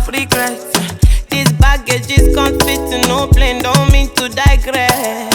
of regrets. This baggage is can't fit in no plane, don't mean to digress.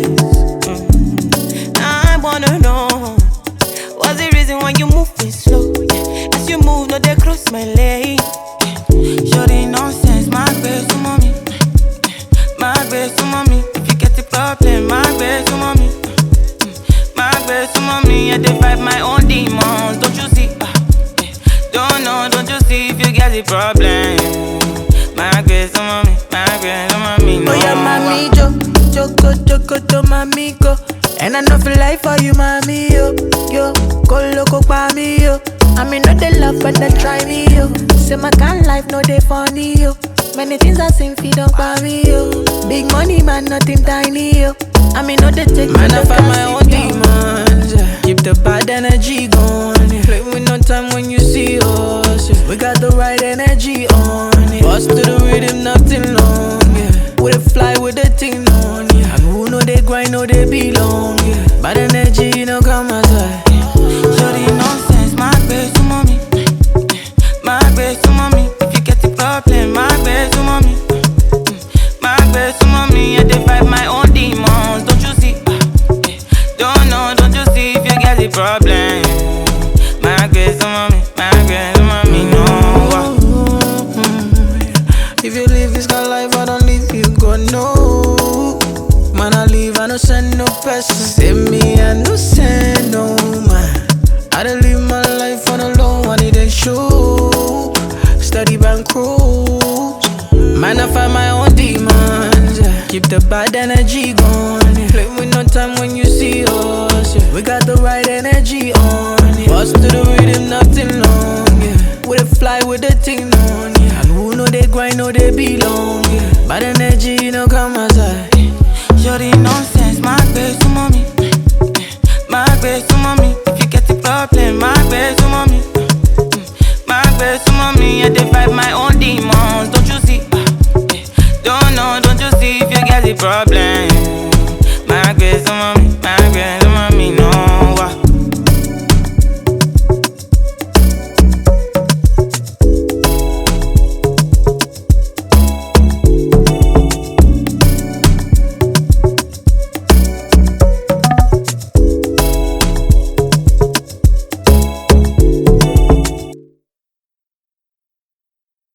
I wanna know, what's the reason why you move me slow? As you move, no they cross my lane. Shorty nonsense, my best to mommy. My best to mommy. If you get the problem, my best to mommy. My best to mommy, I fight my own demons, don't you see? Don't know, don't you see if you get the problem? My best to mommy, my best to mommy. No. Oh yeah, mami, Joko, to mami, go. And I know feel like for you, mami, yo. Go loco pa me, yo. I mean, not the love, but they try me, yo. Say my kind life, no they funny, yo. Many things I seen feed up by me, yo. Big money, man, nothing tiny, yo. I mean, no they take Man, I find my own demons. Keep the bad energy going. Yeah. Play with no time when you see us. Yeah. We got the right energy on. Yeah. Bust to the rhythm, nothing long. Yeah. We dey fly with the thing on. Yeah. And who know they grind, know they belong. Yeah. Bad energy, you know, come outside. Shorty nonsense, my best to mommy. My best to mommy. If you get the problem, my best to mommy. My best to mommy. I fight my own demons, don't you see? Don't know, don't you see if you get the problem? My best to mommy, my best to mommy, no. If you live this kind of life, I don't leave you, God, no. Man, I leave, I don't send no person. Send me, I no send no man. I don't live my life on a low, I need a show. Study bank cruise. Man, I find my own demons. Yeah. Keep the bad energy going. Yeah. Play with no time when you see us. Yeah. We got the right energy on. Yeah. Bust to the rhythm, nothing long. Yeah. We dey fly with the thing on. Yeah. And who know they grind, know they belong. Yeah. Bad energy, you know, come